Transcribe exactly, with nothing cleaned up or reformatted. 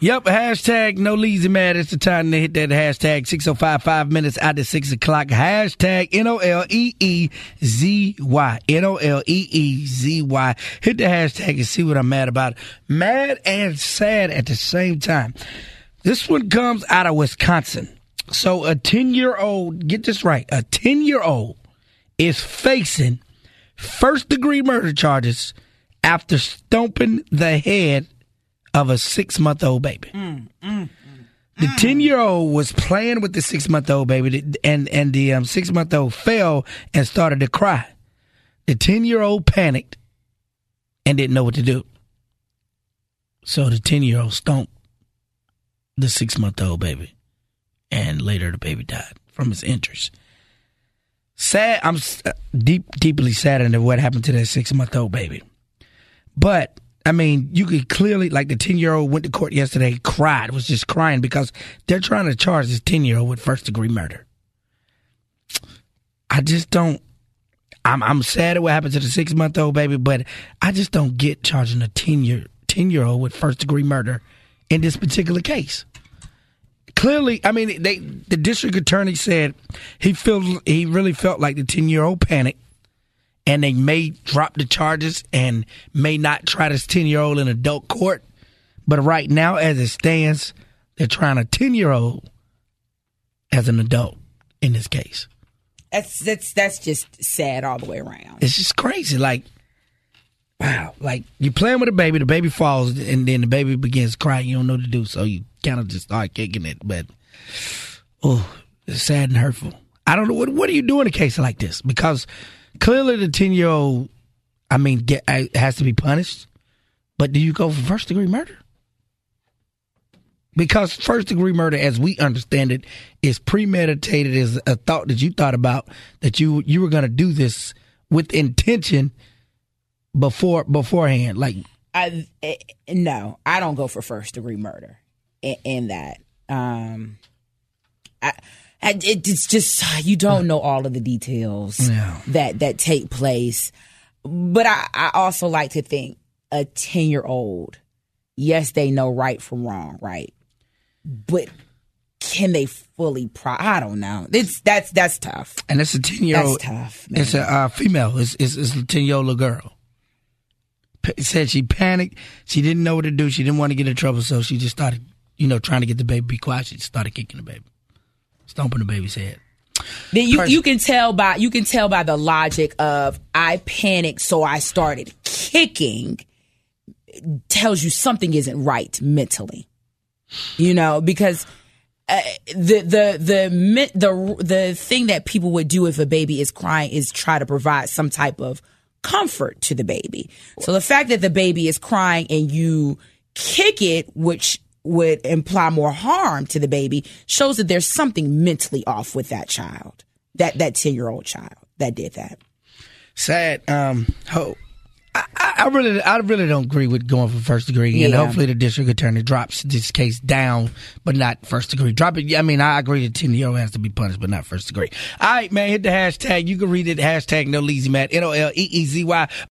Yep, hashtag no lazy man. It's the time to hit that hashtag six oh five, five minutes after six o'clock. Hashtag N O L E E Z Y. N O L E E Z Y. Hit the hashtag and see what I'm mad about. Mad and sad at the same time. This one comes out of Wisconsin. So a ten-year-old, get this right, a ten-year-old is facing first-degree murder charges after stomping the head of a six-month-old baby. Mm, mm, mm, the ten-year-old was playing with the six-month-old baby, and, and the um, six-month-old fell and started to cry. The ten-year-old panicked and didn't know what to do. So the ten-year-old stomped the six-month-old baby, and later the baby died from his injuries. Sad. I'm deep, deeply saddened at what happened to that six-month-old baby. But I mean, you could clearly, like the ten-year-old went to court yesterday, cried, was just crying because they're trying to charge this ten-year-old with first-degree murder. I just don't, I'm I'm sad at what happened to the six-month-old baby, but I just don't get charging a ten-year, ten-year-old with first-degree murder in this particular case. Clearly, I mean, they the district attorney said he felt he really felt like the ten-year-old panicked, and they may drop the charges and may not try this ten-year-old in adult court. But right now, as it stands, they're trying a ten-year-old as an adult in this case. That's that's that's just sad all the way around. It's just crazy. Like, wow. Like, you're playing with a baby, the baby falls, and then the baby begins crying. You don't know what to do, so you kind of just start kicking it. But, oh, it's sad and hurtful. I don't know. What, what do you do in a case like this? Because clearly, the ten-year-old, I mean, get, has to be punished. But do you go for first-degree murder? Because first-degree murder, as we understand it, is premeditated, is a thought that you thought about, that you you were going to do this with intention before beforehand. Like, I no, I don't go for first-degree murder in, in that. Um, I. It's just, you don't know all of the details yeah. that, that take place. But I, I also like to think a ten-year-old, yes, they know right from wrong, right? But can they fully, pro- I don't know. It's That's that's tough. And it's a ten-year-old. That's tough, man. It's a uh, female. It's, it's, it's a ten-year-old little girl. P- said she panicked. She didn't know what to do. She didn't want to get in trouble, so she just started, you know, trying to get the baby to be quiet. She just started kicking the baby. Stomping the baby's head. Then you, you can tell by you can tell by the logic of I panicked, so I started kicking. It tells you something isn't right mentally, you know, because uh, the the the the the thing that people would do if a baby is crying is try to provide some type of comfort to the baby. So the fact that the baby is crying and you kick it, which would imply more harm to the baby, shows that there's something mentally off with that child, that that ten-year-old child that did that. Sad. Um, hope. I, I really, I really don't agree with going for first degree, yeah. And hopefully the district attorney drops this case down, but not first degree. Drop it. I mean, I agree that ten-year-old has to be punished, but not first degree. All right, man. Hit the hashtag. You can read it. Hashtag No Lazy Matt. N O L E E Z Y.